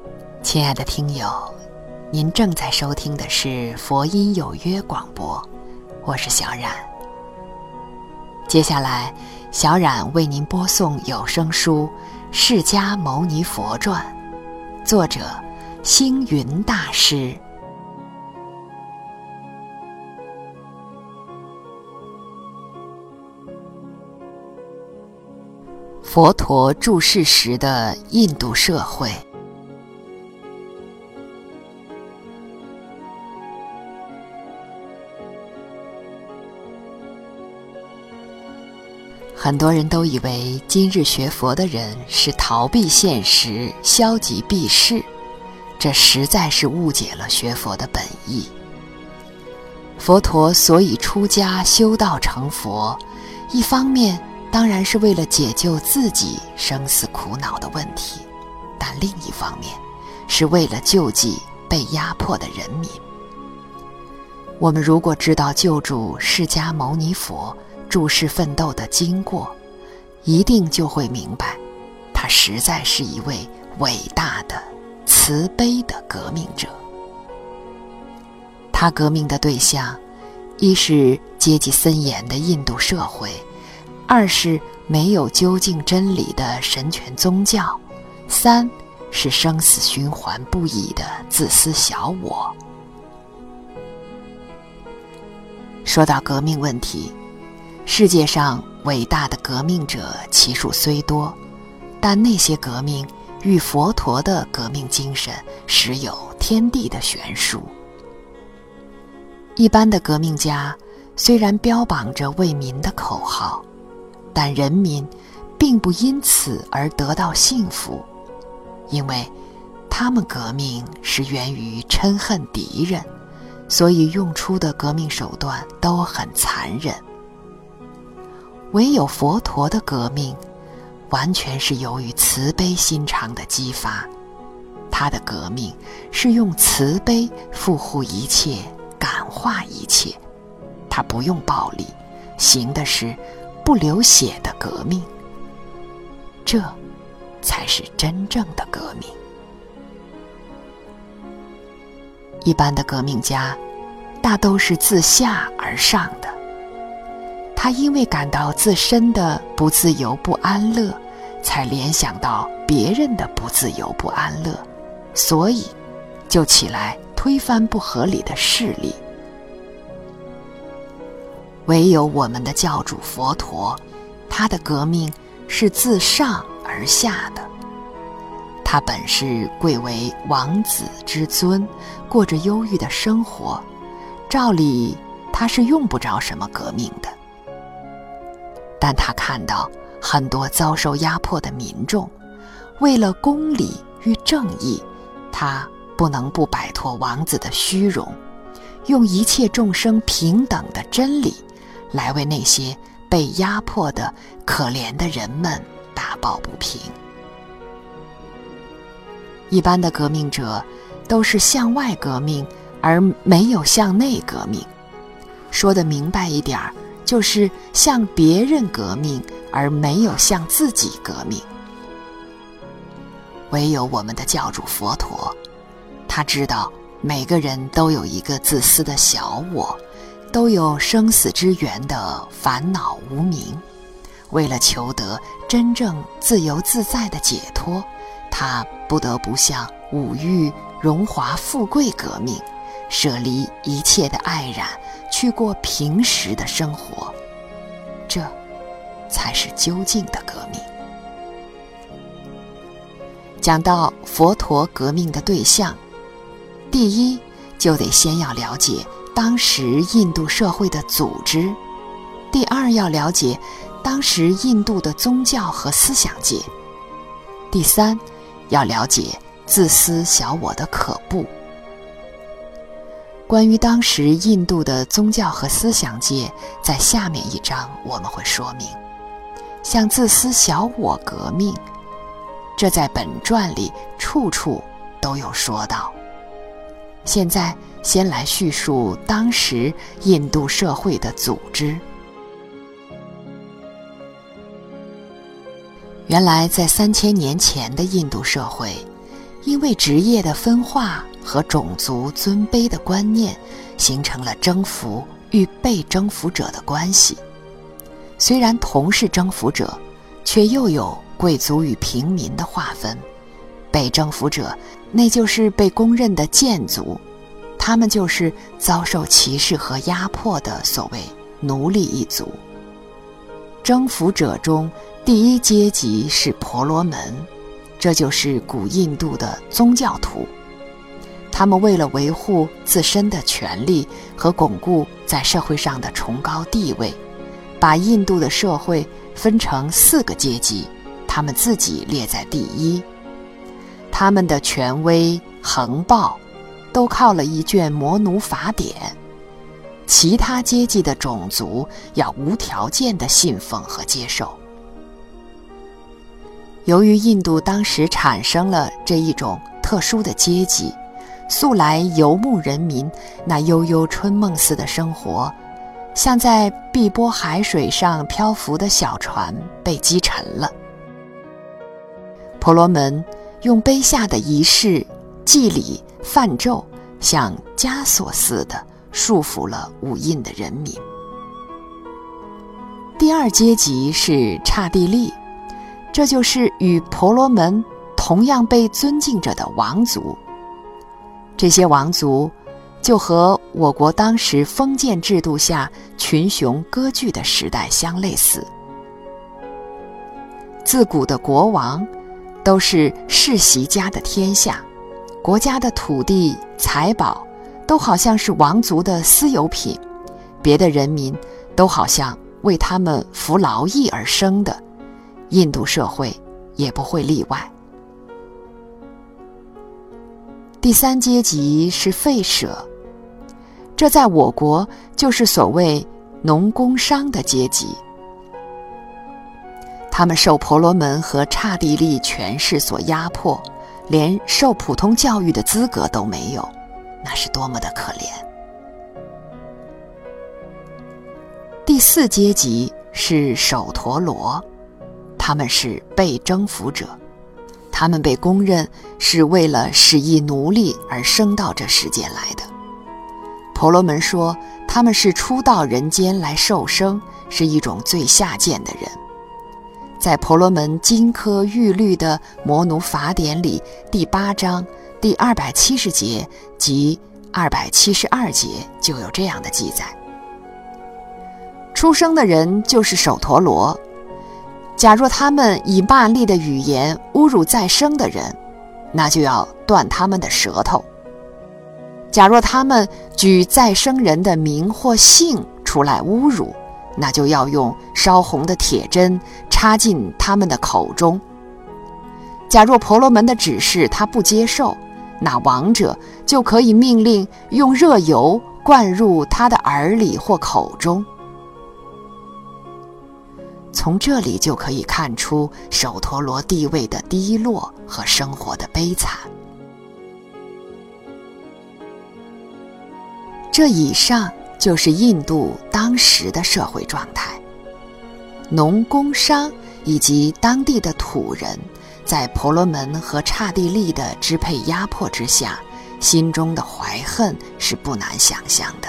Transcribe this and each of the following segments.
亲爱的听友，您正在收听的是佛音有约广播，我是小冉。接下来，小冉为您播送有声书《释迦牟尼佛传》，作者星云大师。佛陀住世时的印度社会。很多人都以为今日学佛的人是逃避现实、消极避世，这实在是误解了学佛的本意。佛陀所以出家修道成佛，一方面当然是为了解救自己生死苦恼的问题，但另一方面是为了救济被压迫的人民。我们如果知道救主释迦牟尼佛住世奋斗的经过，一定就会明白，他实在是一位伟大的、慈悲的革命者。他革命的对象，一是阶级森严的印度社会，二是没有究竟真理的神权宗教，三是生死循环不已的自私小我。说到革命问题，世界上伟大的革命者其数虽多，但那些革命与佛陀的革命精神实有天地的悬殊。一般的革命家虽然标榜着为民的口号，但人民并不因此而得到幸福，因为他们革命是源于嗔恨敌人，所以用出的革命手段都很残忍。唯有佛陀的革命完全是由于慈悲心肠的激发，他的革命是用慈悲护护一切，感化一切，他不用暴力，行的是不流血的革命，这才是真正的革命。一般的革命家大都是自下而上的，他因为感到自身的不自由不安乐，才联想到别人的不自由不安乐，所以就起来推翻不合理的势力。唯有我们的教主佛陀，他的革命是自上而下的。他本是贵为王子之尊，过着忧郁的生活，照理他是用不着什么革命的。但他看到很多遭受压迫的民众，为了公理与正义，他不能不摆脱王子的虚荣，用一切众生平等的真理来为那些被压迫的可怜的人们打抱不平。一般的革命者都是向外革命，而没有向内革命。说得明白一点，就是向别人革命，而没有向自己革命。唯有我们的教主佛陀，他知道每个人都有一个自私的小我，都有生死之源的烦恼无明。为了求得真正自由自在的解脱，他不得不向五欲荣华富贵革命，舍离一切的爱染，去过平实的生活，这才是究竟的革命。讲到佛陀革命的对象，第一就得先要了解当时印度社会的组织，第二要了解当时印度的宗教和思想界，第三要了解自私小我的可怖。关于当时印度的宗教和思想界，在下面一章我们会说明。像自私小我革命，这在本传里处处都有说到。现在先来叙述当时印度社会的组织。原来在3000年前的印度社会， 因为职业的分化和种族尊卑的观念，形成了征服与被征服者的关系。虽然同是征服者，却又有贵族与平民的划分。被征服者，那就是被公认的贱族，他们就是遭受歧视和压迫的所谓奴隶一族。征服者中第一阶级是婆罗门，这就是古印度的宗教徒。他们为了维护自身的权利和巩固在社会上的崇高地位，把印度的社会分成4个阶级，他们自己列在第一。他们的权威横暴都靠了一卷摩奴法典，其他阶级的种族要无条件地信奉和接受。由于印度当时产生了这一种特殊的阶级，素来游牧人民那悠悠春梦似的生活，像在碧波海水上漂浮的小船被击沉了。婆罗门用卑下的仪式、祭礼、梵咒，像枷锁似的束缚了五印的人民。第二阶级是刹帝利，这就是与婆罗门同样被尊敬着的王族。这些王族就和我国当时封建制度下群雄割据的时代相类似。自古的国王都是世袭家的天下，国家的土地、财宝都好像是王族的私有品，别的人民都好像为他们服劳役而生的，印度社会也不会例外。第三阶级是吠舍，这在我国就是所谓农工商的阶级。他们受婆罗门和刹帝利权势所压迫，连受普通教育的资格都没有，那是多么的可怜。第四阶级是首陀罗，他们是被征服者，他们被公认是为了使役奴隶而生到这世间来的。婆罗门说他们是初到人间来受生，是一种最下贱的人。在婆罗门金科玉律的摩奴法典里，第8章第270节及272节就有这样的记载：出生的人就是首陀罗，假若他们以骂力的语言侮辱再生的人，那就要断他们的舌头；假若他们举再生人的名或姓出来侮辱，那就要用烧红的铁针插进他们的口中。假若婆罗门的指示他不接受，那王者就可以命令用热油灌入他的耳里或口中。从这里就可以看出首陀罗地位的低落和生活的悲惨。这以上就是印度当时的社会状态。农工商以及当地的土人在婆罗门和刹帝利的支配压迫之下，心中的怀恨是不难想象的。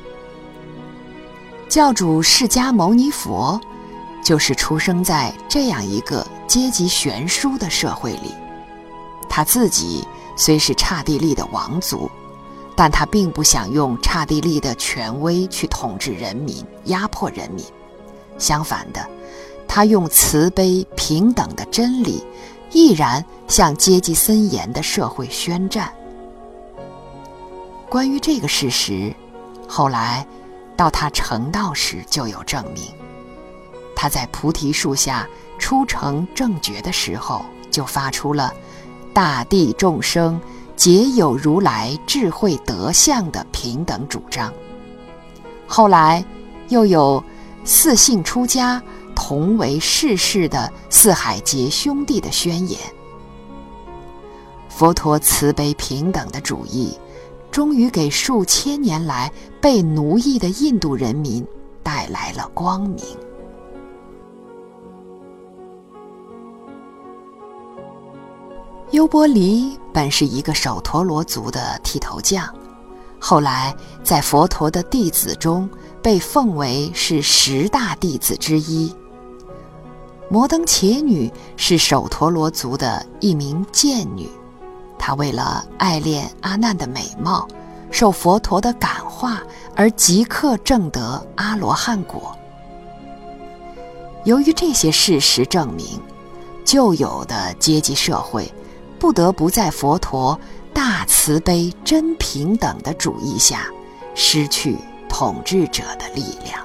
教主释迦牟尼佛就是出生在这样一个阶级悬殊的社会里。他自己虽是刹帝利的王族，但他并不想用刹帝利的权威去统治人民、压迫人民。相反的，他用慈悲平等的真理，毅然向阶级森严的社会宣战。关于这个事实，后来到他成道时就有证明。他在菩提树下初成正觉的时候，就发出了大地众生皆有如来智慧德相的平等主张。后来又有四姓出家同为世世的四海皆兄弟的宣言。佛陀慈悲平等的主义，终于给数千年来被奴役的印度人民带来了光明。 优波离本是一个首陀罗族的剃头匠，后来在佛陀的弟子中被奉为是10大弟子之一。摩登伽女是首陀罗族的一名贱女，她为了爱恋阿难的美貌，受佛陀的感化而即刻证得阿罗汉果。由于这些事实证明，旧有的阶级社会不得不在佛陀大慈悲真平等的主义下失去统治者的力量。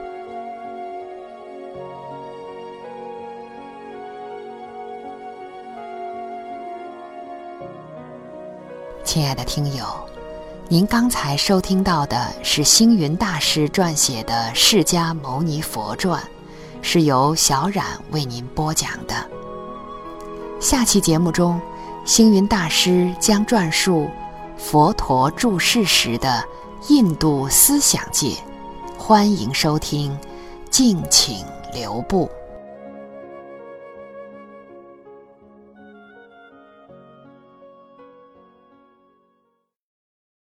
亲爱的听友，您刚才收听到的是星云大师撰写的《释迦牟尼佛传》，是由小冉为您播讲的。下期节目中，星云大师将转述佛陀住世时的印度思想界，欢迎收听，敬请留步。